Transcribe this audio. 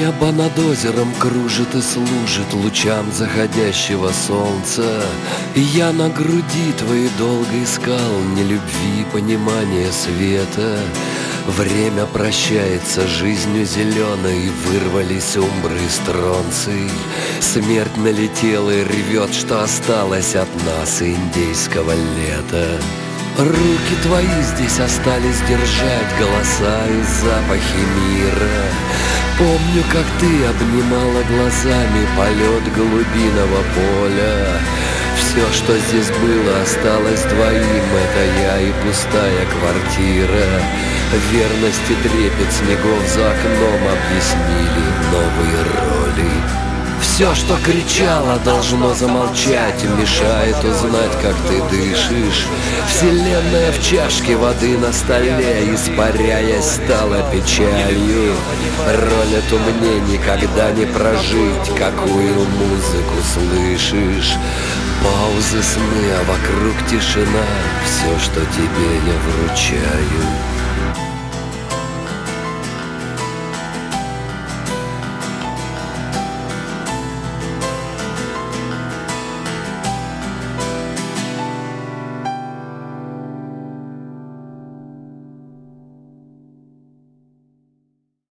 Небо над озером кружит и служит лучам заходящего солнца. И я на груди твоей долго искал ни любви, понимания, света. Время прощается жизнью зеленой, вырвались умбры и стронций. Смерть налетела и рвет, что осталось от нас индейского лета. Руки твои здесь остались держать голоса и запахи мира. Помню, как ты обнимала глазами полет голубиного поля. Все, что здесь было, осталось двоим. Это я и пустая квартира. Верность и трепет снегов за окном объяснили новые роли. Все, что кричало, должно замолчать, мешает узнать, как ты дышишь. Вселенная в чашке воды на столе, испаряясь, стала печалью. Роль эту мне никогда не прожить, какую музыку слышишь. Паузы, сны, а вокруг тишина, все, что тебе я вручаю.